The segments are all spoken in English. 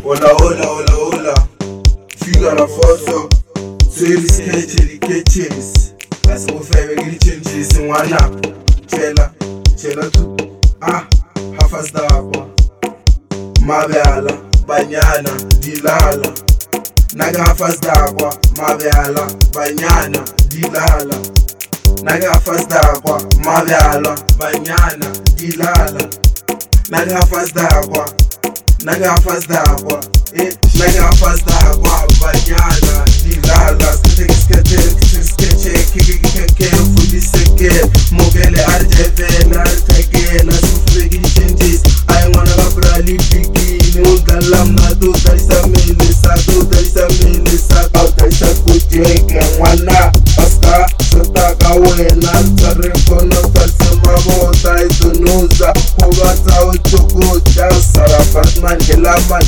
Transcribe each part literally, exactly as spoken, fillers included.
Hola, hola, hola, hola. Figa la foto. Twelve sketchy, catches. As if I will changes in one up. Chela, chela tu. Ah, half as the aqua. Mabeala, banyana, dilala. Naga half as the aqua. Mabeala, banyana, dilala. Naga half as the aqua. Mabeala, banyana, dilala. Naga half as the aqua. Naga faz d'água, eh? Naga faz d'água, banhana, dilala, skate, skate, skate, skate, keke, fudi seke, mogele arde vela, artege, na sufre gichenjis, I wanna gabra lipiki, nudalam na do darisa melisa, do darisa melisa, kau darisa kuteke, wana, pasta, sotaka wena, tarekono, tarsema mota, itunuza, kubata utuku, jasara, Batman, Gelaman.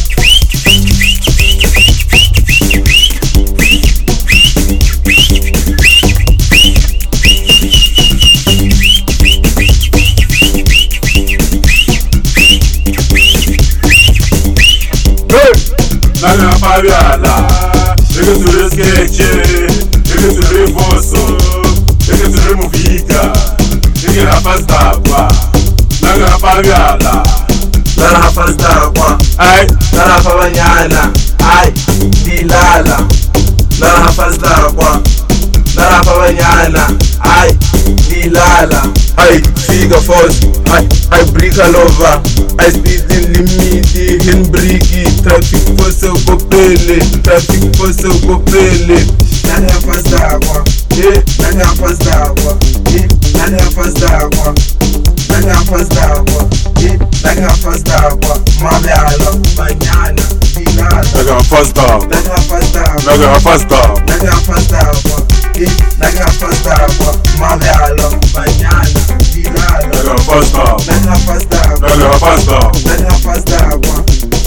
Naga Fabiala, nigga to the sketch, nigga to the reverso, nigga to the movita, nigga la pasta, Naga Fabiala. Nara hafaz d'água, ai, nara banyana, ai, dilala. Nara hafaz d'água, nara banyana, ai, dilala. Ai, figa forte, ai, ai, briga nova, ai, speed limite, hin brigi, traffic fosse o copele, traffic fosse o copele. Nara hafaz d'água, eh, nara hafaz d'água, eh, nara hafaz d'água, nara hafaz d'água. Naga faz d'água, mabeala, banhana, dilala. Naga faz d'água, naga faz d'água, naga faz d'água, naga faz d'água, naga faz d'água, mabeala, banhana, dilala. Naga faz d'água, naga faz d'água, naga faz d'água, naga faz d'água.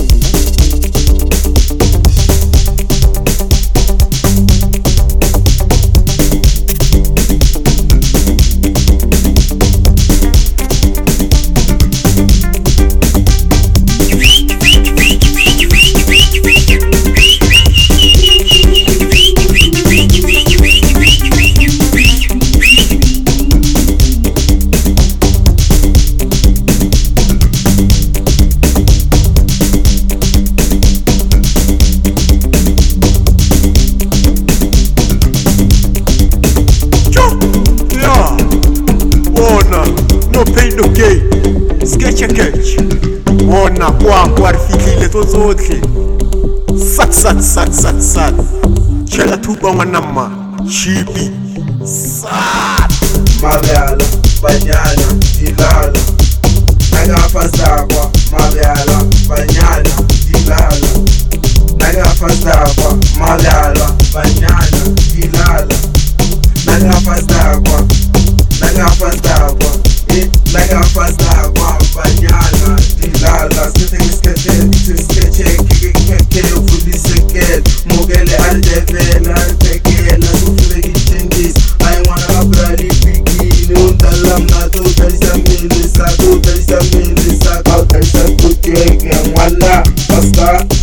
Sketch sketch wona kwangu arifikile tozotle sat sat sat sat sat chela tuba wanama chipi sat mabeala banyana dilala naga faz d'água mabeala banyana dilala naga faz d'água mabeala banyana dilala naga faz d'água naga faz d'água naga faz d'água, banhana, dilala. Skate, skate, skate, keke, keke, fudi seke, mogele arde vela, artege, na sufre gichenjis, I wanna gabra lipiki, nudalam na do darisa melisa, do darisa melisa, kau darisa kuteke, wana, pasta.